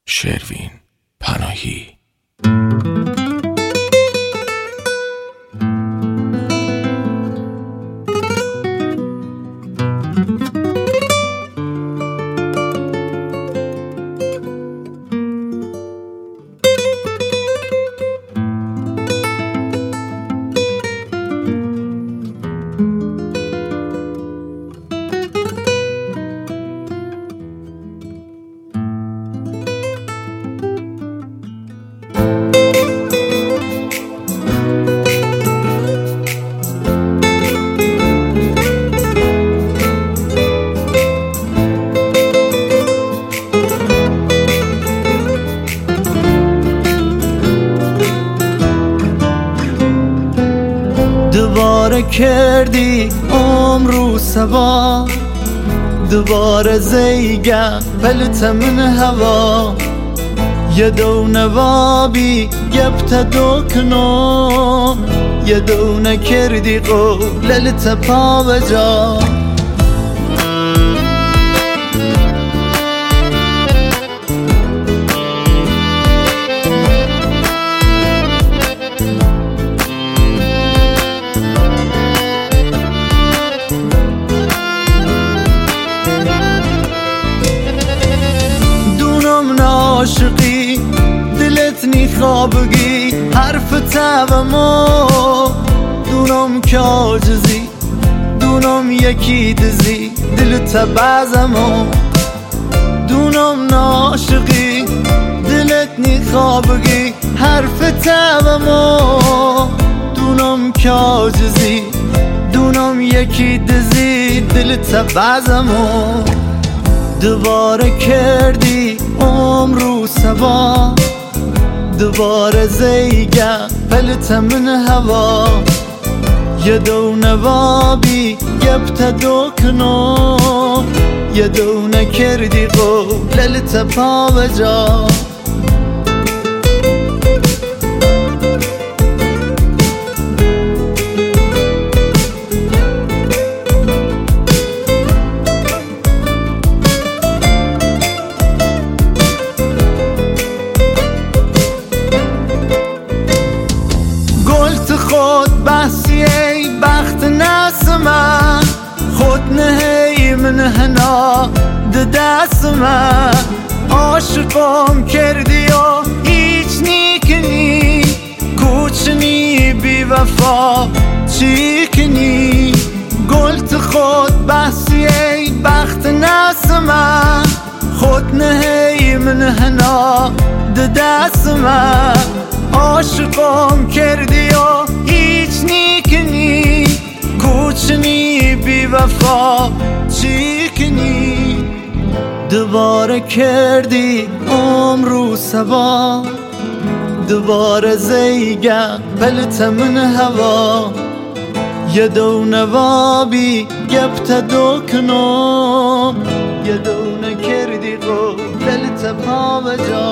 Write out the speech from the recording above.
شروین پناهی. دوباره کردی عمرو سوا، دوباره زیگه پلت من هوا، یه دونه وابی گبت دوکنو، یه دونه کردی قوللت پا بجا. عاشقی دلت نی خوابگی حرف تبمو، دونم که عاجزی دونم یکی دزی دلت بعضمو، دونم ناشقی دلت نی خوابگی حرف تبمو، دونم که عاجزی دونم یکی دزی دلت بعضمو. دوباره کردی عمرو سوا، دوباره زیگه پلت من هوا، یه دونه وابی گبت دوکنو، یه دونه کردی قوللت پا بجا. خود بحثی ای بخت نسمه، خود نهی من هنا دست من، عاشقم کردی و هیچ نیکنی، کوچنی بی وفا چی کنی. گلت خود بحثی ای بخت نسمه، خود نهی من هنا دست من، عاشقم کردی و هیچ نیکنی، کوچنی بی وفا چی کنی. دوباره کردی عمرو سوا، دوباره زیگه پلت من هوا، یه دونه وابی گبت دوکنو، یه دونه کردی قوللت پا بجا.